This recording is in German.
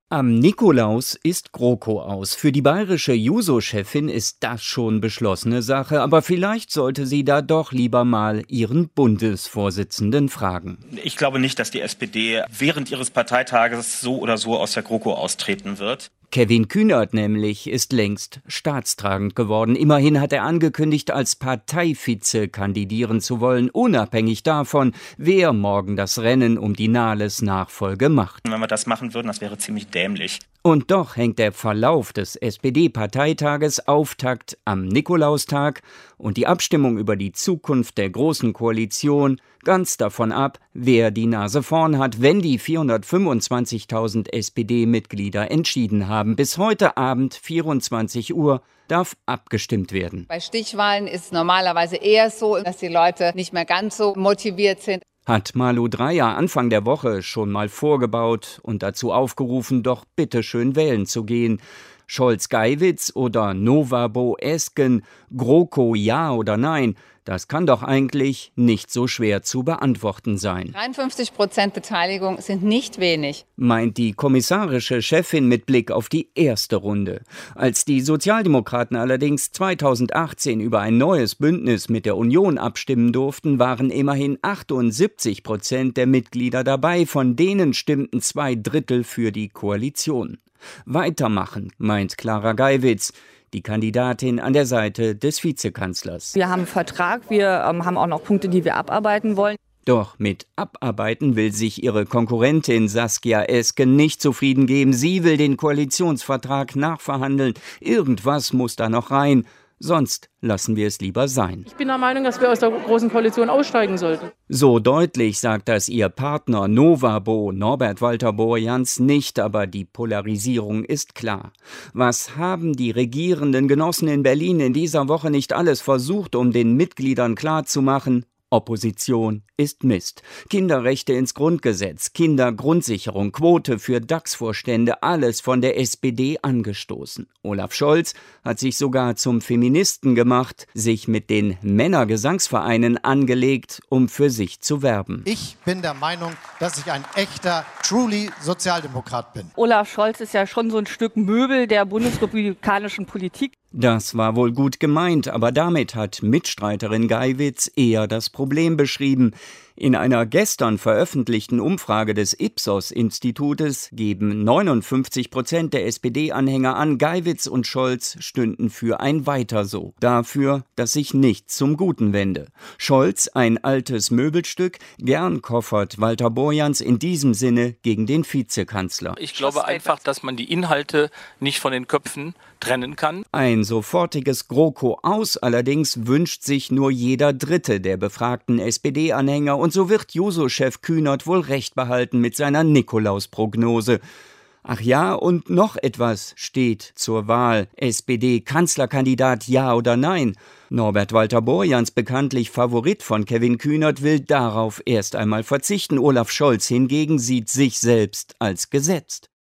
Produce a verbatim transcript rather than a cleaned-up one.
Am Nikolaus ist GroKo aus. Für die bayerische Juso-Chefin ist das schon beschlossene Sache, aber vielleicht sollte sie da doch lieber mal ihren Bundesvorsitzenden fragen. Ich glaube nicht, dass die S P D während ihres Parteitages so oder so aus der GroKo austreten wird. Kevin Kühnert nämlich ist längst staatstragend geworden. Immerhin hat er angekündigt, als Parteivize kandidieren zu wollen, unabhängig davon, wer morgen das Rennen um die Nahles-Nachfolge macht. Wenn wir das machen würden, das wäre ziemlich dämlich. Und doch hängt der Verlauf des S P D-Parteitages Auftakt am Nikolaustag und die Abstimmung über die Zukunft der Großen Koalition ganz davon ab, wer die Nase vorn hat, wenn die vierhundertfünfundzwanzigtausend S P D-Mitglieder entschieden haben. Bis heute Abend vierundzwanzig Uhr darf abgestimmt werden. Bei Stichwahlen ist es normalerweise eher so, dass die Leute nicht mehr ganz so motiviert sind. Hat Malu Dreyer Anfang der Woche schon mal vorgebaut und dazu aufgerufen, doch bitteschön wählen zu gehen. Scholz-Geiwitz oder Novabo-Esken, GroKo ja oder nein, das kann doch eigentlich nicht so schwer zu beantworten sein. dreiundfünfzig Prozent Beteiligung sind nicht wenig, meint die kommissarische Chefin mit Blick auf die erste Runde. Als die Sozialdemokraten allerdings zweitausendachtzehn über ein neues Bündnis mit der Union abstimmen durften, waren immerhin achtundsiebzig Prozent der Mitglieder dabei, von denen stimmten zwei Drittel für die Koalition. Weitermachen, meint Clara Geiwitz, die Kandidatin an der Seite des Vizekanzlers. Wir haben einen Vertrag, wir ähm, haben auch noch Punkte, die wir abarbeiten wollen. Doch mit Abarbeiten will sich ihre Konkurrentin Saskia Esken nicht zufrieden geben. Sie will den Koalitionsvertrag nachverhandeln. Irgendwas muss da noch rein. Sonst lassen wir es lieber sein. Ich bin der Meinung, dass wir aus der Großen Koalition aussteigen sollten. So deutlich sagt das ihr Partner Novabo, Norbert Walter-Borjans, nicht, aber die Polarisierung ist klar. Was haben die regierenden Genossen in Berlin in dieser Woche nicht alles versucht, um den Mitgliedern klarzumachen? Opposition ist Mist. Kinderrechte ins Grundgesetz, Kindergrundsicherung, Quote für D A X-Vorstände, alles von der S P D angestoßen. Olaf Scholz hat sich sogar zum Feministen gemacht, sich mit den Männergesangsvereinen angelegt, um für sich zu werben. Ich bin der Meinung, dass ich ein echter, truly Sozialdemokrat bin. Olaf Scholz ist ja schon so ein Stück Möbel der bundesrepublikanischen Politik. Das war wohl gut gemeint, aber damit hat Mitstreiterin Geiwitz eher das Problem beschrieben. In einer gestern veröffentlichten Umfrage des Ipsos-Institutes geben neunundfünfzig Prozent der S P D-Anhänger an, Geiwitz und Scholz stünden für ein Weiter so. Dafür, dass sich nichts zum Guten wende. Scholz, ein altes Möbelstück, gern koffert Walter-Borjans in diesem Sinne gegen den Vizekanzler. Ich glaube einfach, dass man die Inhalte nicht von den Köpfen trennen kann. Ein sofortiges GroKo aus allerdings wünscht sich nur jeder Dritte der befragten S P D-Anhänger. Und so wird Juso-Chef Kühnert wohl recht behalten mit seiner Nikolaus-Prognose. Ach ja, und noch etwas steht zur Wahl. S P D-Kanzlerkandidat ja oder nein? Norbert Walter-Borjans, bekanntlich Favorit von Kevin Kühnert, will darauf erst einmal verzichten. Olaf Scholz hingegen sieht sich selbst als gesetzt.